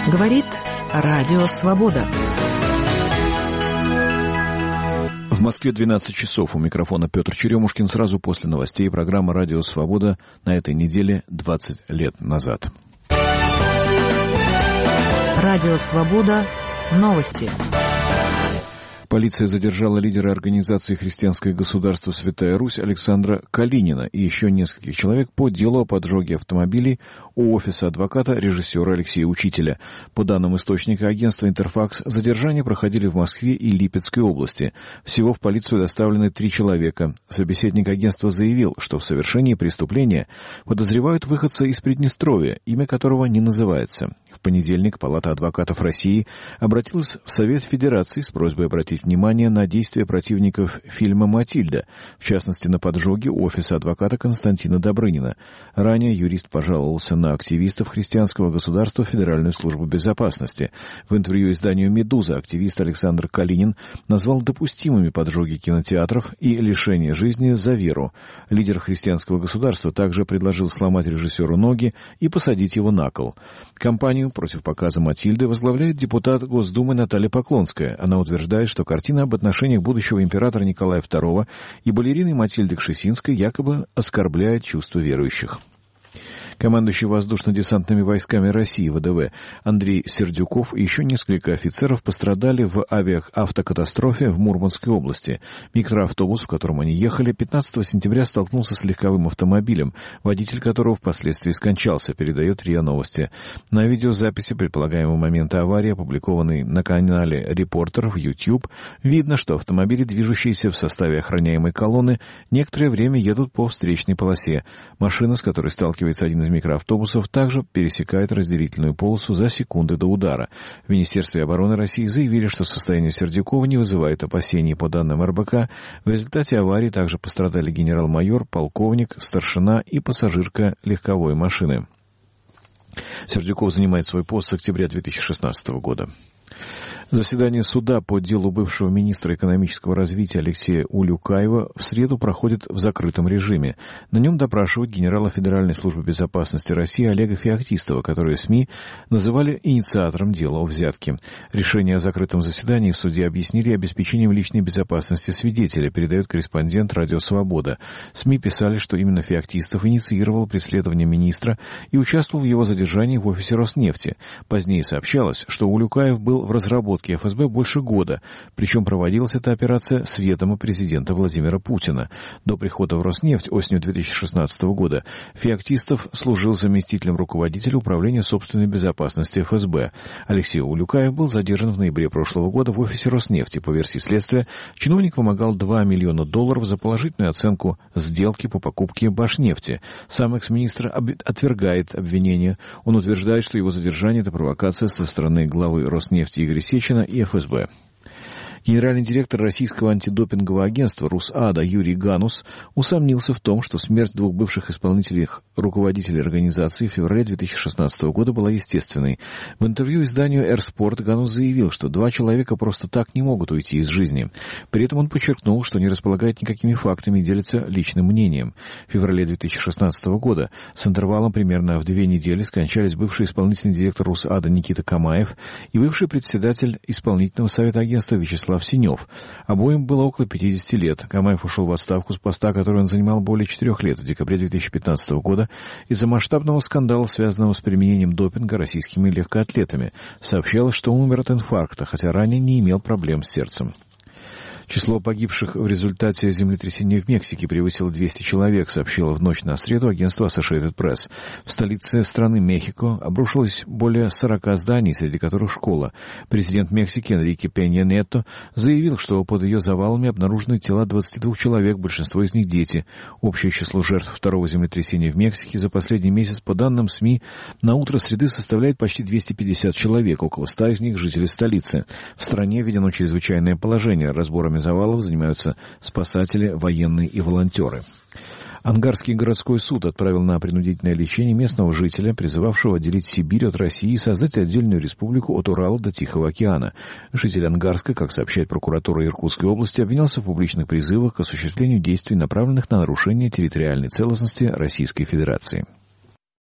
Говорит Радио Свобода. В Москве 12 часов. У микрофона Петр Черемушкин. Сразу после новостей программа «Радио Свобода» на этой неделе 20 лет назад. Радио Свобода. Новости. Полиция задержала лидера организации «Христианское государство Святая Русь» Александра Калинина и еще нескольких человек по делу о поджоге автомобилей у офиса адвоката режиссера Алексея Учителя. По данным источника агентства «Интерфакс», задержания проходили в Москве и Липецкой области. Всего в полицию доставлены 3 человека. Собеседник агентства заявил, что в совершении преступления подозревают выходца из Приднестровья, имя которого не называется. В понедельник Палата адвокатов России обратилась в Совет Федерации с просьбой обратить внимание на действия противников фильма «Матильда», в частности, на поджоге офиса адвоката Константина Добрынина. Ранее юрист пожаловался на активистов Христианского государства в Федеральную службу безопасности. В интервью изданию «Медуза» активист Александр Калинин назвал допустимыми поджоги кинотеатров и лишение жизни за веру. Лидер Христианского государства также предложил сломать режиссеру ноги и посадить его на кол. Кампанию против показа «Матильды» возглавляет депутат Госдумы Наталья Поклонская. Она утверждает, что картина об отношениях будущего императора Николая II и балерины Матильды Кшесинской якобы оскорбляет чувства верующих. Командующий воздушно-десантными войсками России ВДВ Андрей Сердюков и еще несколько офицеров пострадали в авиаавтокатастрофе в Мурманской области. Микроавтобус, в котором они ехали, 15 сентября столкнулся с легковым автомобилем, водитель которого впоследствии скончался, передает РИА Новости. На видеозаписи предполагаемого момента аварии, опубликованной на канале «Репортер» в YouTube, видно, что автомобили, движущиеся в составе охраняемой колонны, некоторое время едут по встречной полосе. Машина, с которой сталкивается один из микроавтобусов, также пересекает разделительную полосу за секунды до удара. В Министерстве обороны России заявили, что состояние Сердюкова не вызывает опасений. По данным РБК, в результате аварии также пострадали генерал-майор, полковник, старшина и пассажирка легковой машины. Сердюков занимает свой пост с октября 2016 года. Заседание суда по делу бывшего министра экономического развития Алексея Улюкаева в среду проходит в закрытом режиме. На нем допрашивают генерала Федеральной службы безопасности России Олега Феоктистова, который СМИ называли инициатором дела о взятке. Решение о закрытом заседании в суде объяснили обеспечением личной безопасности свидетеля, передает корреспондент «Радио Свобода». СМИ писали, что именно Феоктистов инициировал преследование министра и участвовал в его задержании в офисе Роснефти. Позднее сообщалось, что Улюкаев был в разработке ФСБ больше года, причем проводилась эта операция с ведома президента Владимира Путина. До прихода в Роснефть осенью 2016 года Феоктистов служил заместителем руководителя управления собственной безопасности ФСБ. Алексей Улюкаев был задержан в ноябре прошлого года в офисе Роснефти. По версии следствия, чиновник вымогал $2 миллиона за положительную оценку сделки по покупке Башнефти. Сам экс-министр отвергает обвинения. Он утверждает, что его задержание – это провокация со стороны главы Роснефти Игоря Сечина и ФСБ. Генеральный директор российского антидопингового агентства РусАДА Юрий Ганус усомнился в том, что смерть 2 бывших руководителей организации в феврале 2016 года была естественной. В интервью изданию «Эрспорт» Ганус заявил, что 2 человека просто так не могут уйти из жизни. При этом он подчеркнул, что не располагает никакими фактами и делится личным мнением. В феврале 2016 года с интервалом примерно в 2 недели скончались бывший исполнительный директор РусАДА Никита Камаев и бывший председатель исполнительного совета агентства Вячеслав Синев. Обоим было около 50 лет. Камаев ушел в отставку с поста, который он занимал более 4 лет, в декабре 2015 года, из-за масштабного скандала, связанного с применением допинга российскими легкоатлетами. Сообщалось, что он умер от инфаркта, хотя ранее не имел проблем с сердцем. Число погибших в результате землетрясения в Мексике превысило 200 человек, сообщило в ночь на среду агентство Associated Press. В столице страны Мехико обрушилось более 40 зданий, среди которых школа. Президент Мексики Энрике Пенья Нетто заявил, что под ее завалами обнаружены тела 22 человек, большинство из них дети. Общее число жертв второго землетрясения в Мексике за последний месяц, по данным СМИ, на утро среды составляет почти 250 человек, около 100 из них жители столицы. В стране введено чрезвычайное положение. Разборами завалов занимаются спасатели, военные и волонтеры. Ангарский городской суд отправил на принудительное лечение местного жителя, призывавшего отделить Сибирь от России и создать отдельную республику от Урала до Тихого океана. Житель Ангарска, как сообщает прокуратура Иркутской области, обвинялся в публичных призывах к осуществлению действий, направленных на нарушение территориальной целостности Российской Федерации.